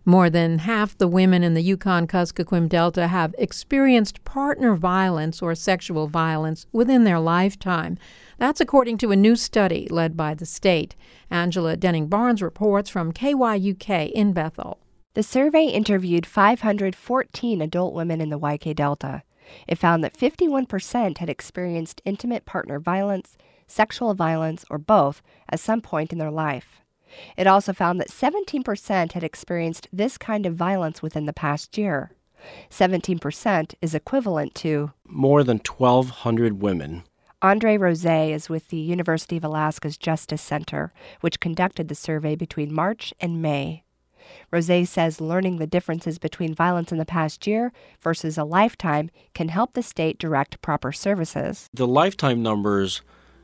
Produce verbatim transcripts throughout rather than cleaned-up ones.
More than half the women in the Yukon-Kuskokwim Delta have experienced partner violence or sexual violence within their lifetime. That's according to a new study led by the state. Angela Denning-Barnes reports from K Y U K in Bethel. The survey interviewed five hundred fourteen adult women in the Y K Delta. It found that fifty-one percent had experienced intimate partner violence, sexual violence, or both at some point in their life. It also found that seventeen percent had experienced this kind of violence within the past year. seventeen percent is equivalent to more than twelve hundred women. Andre Rose is with the University of Alaska's Justice Center, which conducted the survey between March and May. Rose says learning the differences between violence in the past year versus a lifetime can help the state direct proper services. The lifetime numbers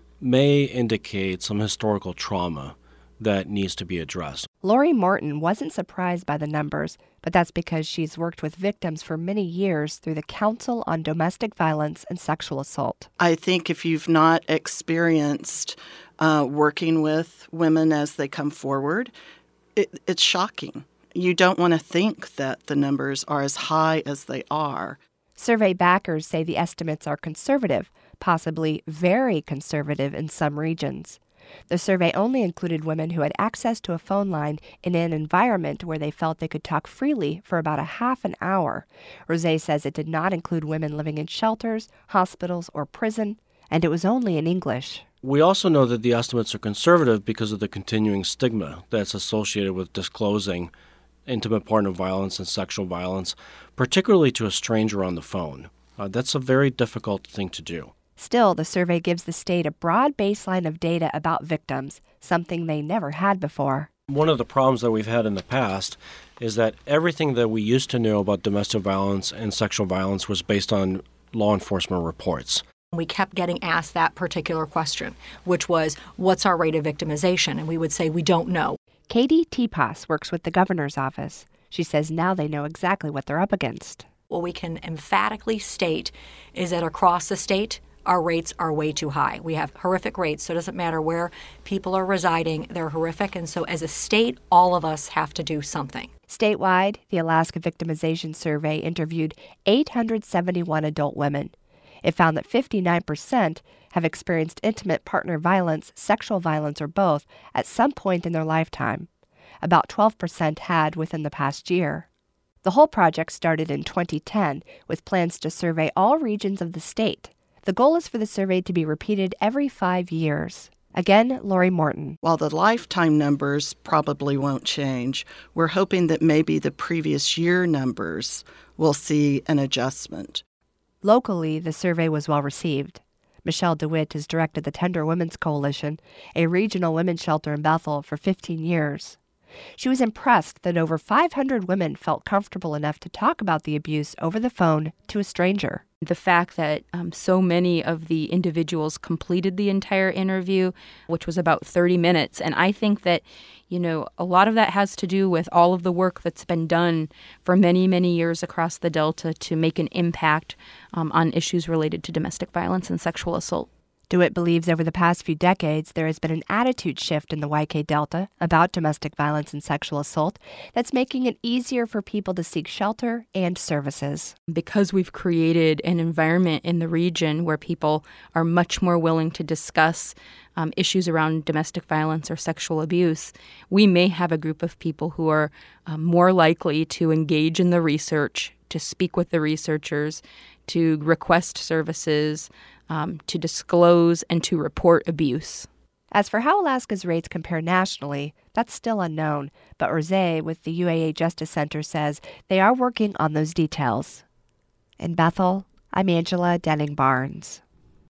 may indicate some historical trauma that needs to be addressed. Lori Morton wasn't surprised by the numbers, but that's because she's worked with victims for many years through the Council on Domestic Violence and Sexual Assault. I think if you've not experienced uh, working with women as they come forward, it, it's shocking. You don't want to think that the numbers are as high as they are. Survey backers say the estimates are conservative, possibly very conservative in some regions. The survey only included women who had access to a phone line in an environment where they felt they could talk freely for about a half an hour. Rose says it did not include women living in shelters, hospitals, or prison, and it was only in English. We also know that the estimates are conservative because of the continuing stigma that's associated with disclosing intimate partner violence and sexual violence, particularly to a stranger on the phone. Uh, that's a very difficult thing to do. Still, the survey gives the state a broad baseline of data about victims, something they never had before. One of the problems that we've had in the past is that everything that we used to know about domestic violence and sexual violence was based on law enforcement reports. We kept getting asked that particular question, which was, what's our rate of victimization? And we would say, we don't know. Katie Tipas works with the governor's office. She says now they know exactly what they're up against. What we can emphatically state is that across the state, our rates are way too high. We have horrific rates, so it doesn't matter where people are residing, they're horrific. And so as a state, all of us have to do something. Statewide, the Alaska Victimization Survey interviewed eight hundred seventy-one adult women. It found that fifty-nine percent have experienced intimate partner violence, sexual violence, or both at some point in their lifetime. About twelve percent had within the past year. The whole project started in twenty ten with plans to survey all regions of the state. The goal is for the survey to be repeated every five years. Again, Lori Morton. While the lifetime numbers probably won't change, we're hoping that maybe the previous year numbers will see an adjustment. Locally, the survey was well received. Michelle DeWitt has directed the Tender Women's Coalition, a regional women's shelter in Bethel, for fifteen years. She was impressed that over five hundred women felt comfortable enough to talk about the abuse over the phone to a stranger. The fact that um, so many of the individuals completed the entire interview, which was about thirty minutes, and I think that, you know, a lot of that has to do with all of the work that's been done for many, many years across the Delta to make an impact um, on issues related to domestic violence and sexual assault. DeWitt believes over the past few decades there has been an attitude shift in the Y K Delta about domestic violence and sexual assault that's making it easier for people to seek shelter and services. Because we've created an environment in the region where people are much more willing to discuss um, issues around domestic violence or sexual abuse, we may have a group of people who are um, more likely to engage in the research, to speak with the researchers, to request services, Um, to disclose and to report abuse. As for how Alaska's rates compare nationally, that's still unknown, but Rose with the U A A Justice Center says they are working on those details. In Bethel, I'm Angela Denning-Barnes.